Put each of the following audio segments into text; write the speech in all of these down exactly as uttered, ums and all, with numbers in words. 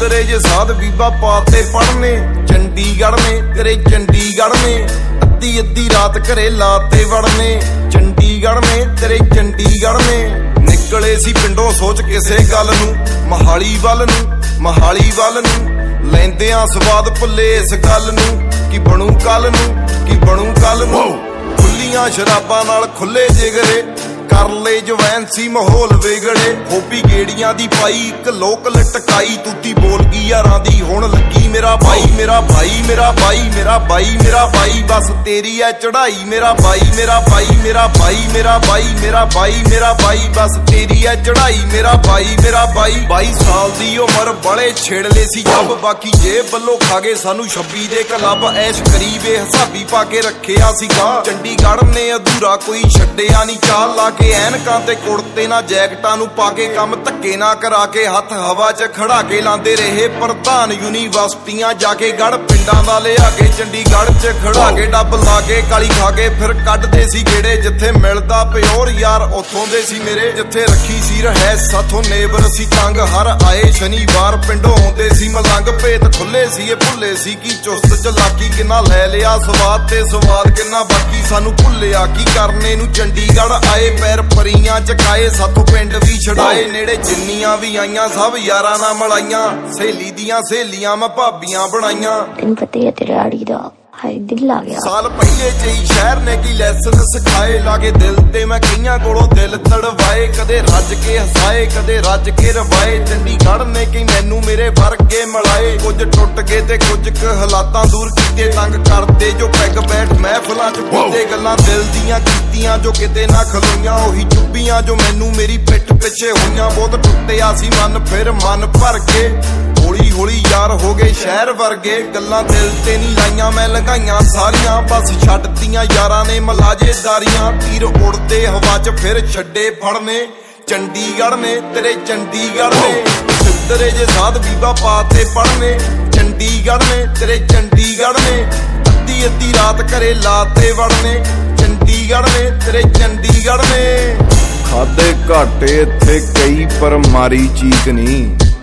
सिद्धरे जे साध बीबा पाते पढ़ने चंडीगढ़ में तेरे चंडीगढ़ में अद्धी अद्धी रात घरे लाते वड़ने चंडीगढ़ में तेरे चंडीगढ़ में निकले सी पिंडों सोच किसे गल नूं मोहाली वल नूं मोहाली वल नूं लैंदियां स्वाद भुल्ले इस गल नूं कि बनू कल नूं कि बनू कल नूं खुलियां शराबां नाल खुले जिगरे कर ले जवैन सी माहौल विगड़े होबी गेड़ियां दी पाई एक लोक लटकाई तूती बोल गई यारां दी हुण लगी मेरा भाई मेरा भाई मेरा भाई मेरा भाई मेरा भाई बस तेरी है चढ़ाई मेरा भाई मेरा भाई मेरा भाई मेरा भाई मेरा भाई मेरा भाई बस तेरी है चढ़ाई मेरा भाई मेरा भाई बाई साल दी उमर बड़े छेड़ ले सी जब बाकी जेब वल्लों खा गए सानू छब्बी दे क्लब ऐश करीबे हिसाबी पा के रखिया सीगा चंडीगढ़ ने अधूरा कोई छड्डिया नहीं चाल ला के ਐਨਕਾਂ ਤੇ ਕੁੜਤੇ ਨਾ ਜੈਕਟਾਂ ਨੂੰ ਪਾ ਕੇ ਕੰਮ ਧੱਕੇ ਨਾ ਕਰਾ ਕੇ ਹੱਥ ਹਵਾ 'ਚ ਖੜਾ ਕੇ ਲਾਂਦੇ ਰਹੇ ਪ੍ਰਧਾਨ ਯੂਨੀਵਰਸਿਟੀਆਂ ਜਾ ਕੇ ਗੜ ਪਿੰਡਾਂ ਦਾ ਲਿਆ ਕੇ ਚੰਡੀਗੜ੍ਹ 'ਚ ਖੜਾ ਕੇ ਡੱਬ ਲਾ ਕੇ ਕਾਲੀ ਖਾ ਕੇ ਫਿਰ ਕੱਢਦੇ ਸੀ ਗੇੜੇ ਜਿੱਥੇ ਮਿਲਦਾ ਪਿਓਰ ਯਾਰ ਉੱਥੋਂ ਦੇ ਸੀ ਮੇਰੇ ਜਿੱਥੇ ਰੱਖੀ ਸੀ ਰਹਿ ਸਾਥੋਂ ਨੇਬਰ ਸੀ ਤੰਗ ਹਰ ਆਏ ਸ਼ਨੀਵਾਰ ਪਿੰਡੋਂ ਆਉਂਦੇ ਸੀ ਮਲੰਗ ਭੇਤ ਖੁੱਲੇ ਸੀ ਇਹ ਭੁੱਲੇ ਸੀ ਕੀ ਚੁਸਤ ਚਲਾਕੀ ਕਿੰਨਾ ਲੈ ਲਿਆ ਸਵਾਦ ਤੇ ਸਵਾਦ ਕਿੰਨਾ ਬਾਕੀ ਸਾਨੂੰ ਭੁੱਲਿਆ ਕੀ ਕਰਨੇ ਨੂੰ ਚੰਡੀਗੜ੍ਹ ਆਏ ਪੈਰ ਪਰੀਆਂ ਚਕਾਏ ਸਾਥੋਂ ਪਿੰਡ ਵੀ ਛਡਾਏ ਨੇੜੇ ਜਿੰਨੀਆਂ ਵੀ ਆਈਆਂ ਸਭ ਯਾਰਾਂ ਨਾਲ ਮਲਾਈਆਂ ਸਹੇਲੀ ਦੀਆਂ ਸਹੇਲੀਆਂ ਮੈਂ ਭਾਬੀਆਂ ਬਣਾਈਆਂ ਤੈਨੂੰ ਪਤਾ ਹੈ ਤੇਰੇ ਆੜੀ ਦਾ ਹਾਏ ਦਿਲ ਆ ਗਿਆ ਸਾਲ ਪਹਿਲੇ ਜਈ ਸ਼ਹਿਰ ਨੇ ਕੀ ਲੈਸਨ ਸਿਖਾਏ ਲਾਗੇ ਦਿਲ ਤੇ ਮੈਂ ਕਈਆਂ ਕੋਲੋਂ ਦਿਲ ਤੜਵਾਏ ਕਦੇ ਰੱਜ ਕੇ ਹਸਾਏ ਕਦੇ ਰੱਜ ਕੇ ਰਵਾਏ ਚੰਡੀਗੜ੍ਹ ਨੇ ਕੀ ਮੈਨੂੰ ਮੇਰੇ ਵਰਗੇ ਮਿਲਾਏ ਕੁਝ ਟੁੱਟ ਗਏ ਤੇ ਕੁਝ ਕੁ ਹਾਲਾਤਾਂ ਦੂਰ ਕੀਤੇ ਤੰਗ ਕਰਦੇ ਜੋ ਪੈਗ ਬੈਠ ਮਹਿਫਲਾਂ 'ਚ ਪੀਤੇ ਗੱਲਾਂ ਦਿਲ ਦੀਆਂ ਕੀਤੀਆਂ ਜੋ ਕਿਤੇ ਨਾ ਖਲੋਈਆਂ ਉਹੀ ਚੁੱਭੀਆਂ ਜੋ ਮੈਨੂੰ ਮੇਰੀ ਪਿੱਠ ਪਿੱਛੇ ਹੋਈਆਂ ਬਹੁਤ ਟੁੱਟਿਆ ਸੀ ਮਨ ਫਿਰ ਮਨ ਭਰ ਕੇ ਹੌਲੀ ਹੌਲੀ ਯਾਰ ਹੋ ਗਏ ਸ਼ਹਿਰ ਵਰਗੇ ਗੱਲਾਂ ਦਿਲ ਤੇ ਨਹੀਂ ਲਾਈਆਂ ਮੈਂ ਲੰਘਾਈਆਂ ਸਾਰੀਆਂ ਬਸ ਛੱਡਤੀਆਂ ਯਾਰਾਂ ਨੇ ਮਲਾਜੇਦਾਰੀਆਂ ਤੀਰ ਉੜਦੇ ਹਵਾ 'ਚ ਫਿਰ ਛੱਡੇ ਫੜਨੇ ਚੰਡੀਗੜ੍ਹ ਨੇ ਤੇਰੇ ਚੰਡੀਗੜ੍ਹ ਨੇ ਸਿੱਧਰੇ ਜੇ ਸਾਧ ਬੀਬਾ ਪਾਤੇ ਪੜਨੇ ਚੰਡੀਗੜ੍ਹ ਨੇ ਤੇਰੇ ਚੰਡੀਗੜ੍ਹ ਨੇ ਅੱਧੀ ਅੱਧੀ ਰਾਤ ਘਰੇ ਲਾਤੇ ਵੜਨੇ ਚੰਡੀਗੜ੍ਹ ਨੇ ਤੇਰੇ ਚੰਡੀਗੜ੍ਹ ਨੇ ਖਾਦੇ ਘਾਟੇ ਇੱਥੇ ਕਈ ਪਰ ਮਾਰੀ ਚੀਕ ਨਹੀਂ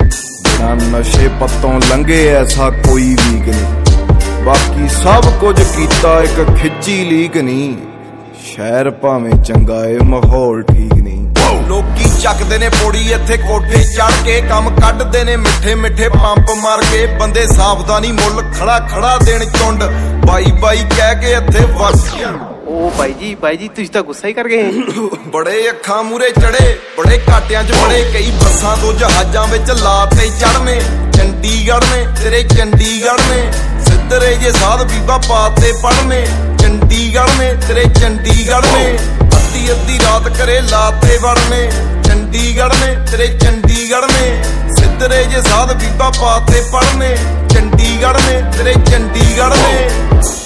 ਨਾ ਨਸ਼ੇ ਪੱਤੋਂ ਲੰਘੇ ਐਸਾ ਕੋਈ ਵੀਕ ਨਹੀਂ ਬਾਕੀ ਸਭ ਕੁਝ ਕੀਤਾ ਇੱਕ ਖਿੱਚੀ ਲੀਕ ਨਹੀਂ ਸ਼ਹਿਰ ਭਾਵੇਂ ਚੰਗਾ ਏ ਮਾਹੌਲ ਠੀਕ ਨਹੀਂ ਲੋਕੀ ਚੱਕਦੇ ਨੇ ਪੌੜੀ ਇੱਥੇ ਕੋਠੇ ਚੜ ਕੇ ਕੰਮ ਕੱਢਦੇ ਨੇ ਮਿੱਠੇ ਮਿੱਠੇ ਪੰਪ ਮਾਰ ਕੇ ਬੰਦੇ ਸਾਵਧਾਨੀ ਮੁੱਲ ਖੜਾ ਖੜਾ ਦੇਣ ਚੁੰਡ ਬਾਈ ਬਾਈ ਕਹਿ ਕੇ ਇੱਥੇ ਵਸਿਆ ओ भाई जी भाई जी तुझ तो गुस्सा ही कर गए बड़े अखां मूरे चढ़े बड़े घाटियां च बड़े कई बसां तो जहाजां विच लाते चढ़ने चंडीगढ़ ने तेरे चंडीगढ़ ने सिद्धरे जे साध बीबा पाते पढ़ने चंडीगढ़ ने तेरे चंडीगढ़ ने अद्धी अद्धी रात घरे लाते वड़ने चंडीगढ़ ने तेरे चंडीगढ़ ने सिद्धरे जे साध बीबा पाते पढ़ने चंडीगढ़ ने तेरे चंडीगढ़ ने